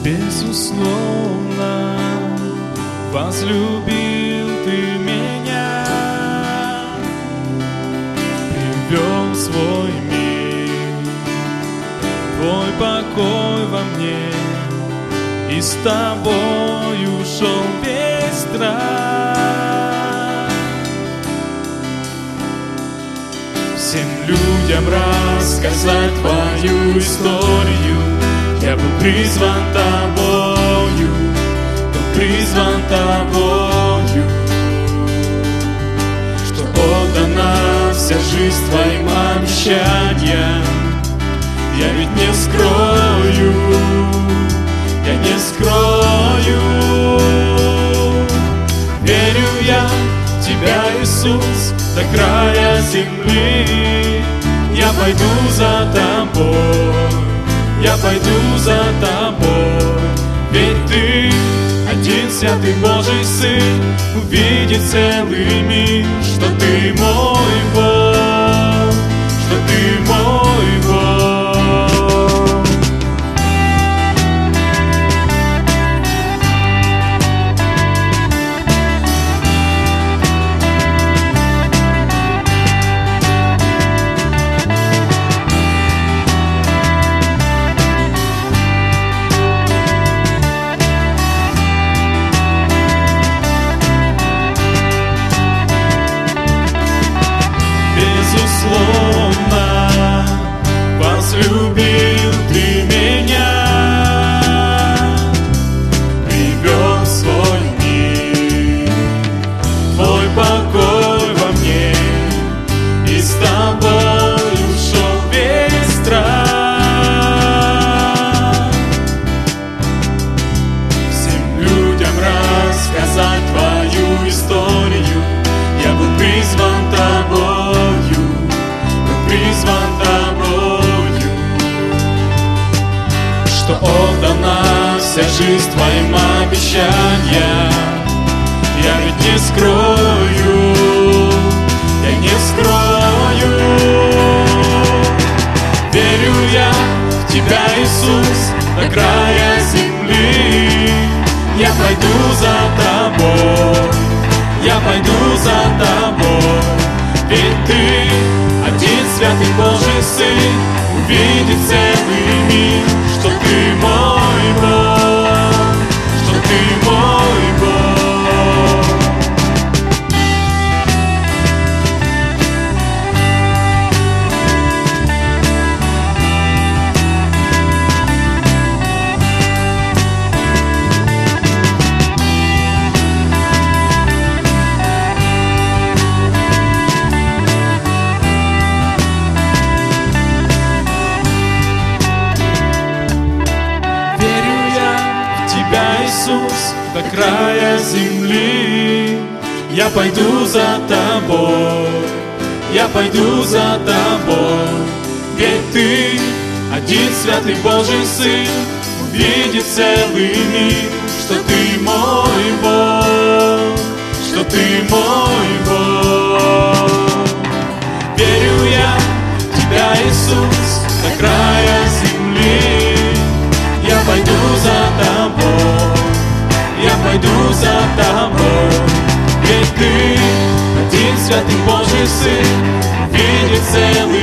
Безусловно, возлюбил Ты меня, привел в свой мир, Твой покой во мне, и с Тобой ушел весь страх. Всем людям рассказать Твою историю, я был призван Тобою, что отдана вся жизнь Твоим обещаниям. Я ведь не скрою, верю я в Тебя, Иисус, до края земли. Я пойду за Тобой, ведь Ты один святый Божий Сын, увидит целый мир, что Ты мой Бог, что Ты мой Бог. Безусловно, возлюбил Ты меня, привел в свой мир, Твой покой во мне, и с Тобой ушел весь страх. Всем людям рассказать Твою историю, я был призван Тобою, что отдана вся жизнь Твоим обещаниям. Я ведь не скрою, верю я в Тебя, Иисус, до края земли. Я пойду за Тобой, ведь Ты один святый Божий Сын, увидит целый мир, что Ты мой Бог, что Ты мой Бог. Иисус, до края земли. Я пойду за Тобой, ведь Ты один святый Божий Сын, увидит целый мир, что Ты мой Бог, что Ты мой Бог. Верю я в Тебя, Иисус, до края земли. Я пойду за Тобой, ведь Ты один святый Божий Сын, увидит целый